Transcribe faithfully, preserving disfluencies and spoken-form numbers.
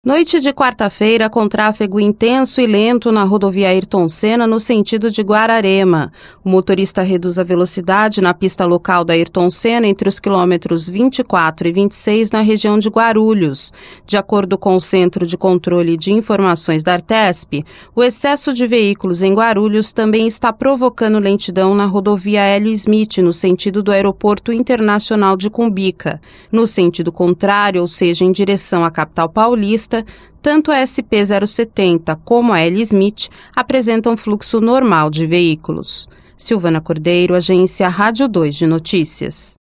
Noite de quarta-feira com tráfego intenso e lento na rodovia Ayrton Senna no sentido de Guararema. O motorista reduz a velocidade na pista local da Ayrton Senna entre os quilômetros vinte e quatro e vinte e seis na região de Guarulhos. De acordo com o Centro de Controle de Informações da Artesp, o excesso de veículos em Guarulhos também está provocando lentidão na rodovia Hélio Smith no sentido do Aeroporto Internacional de Cumbica. No sentido contrário, ou seja, em direção à capital paulista, tanto a S P zero setenta como a Hélio Smith apresentam fluxo normal de veículos. Silvana Cordeiro, Agência Rádio dois de Notícias.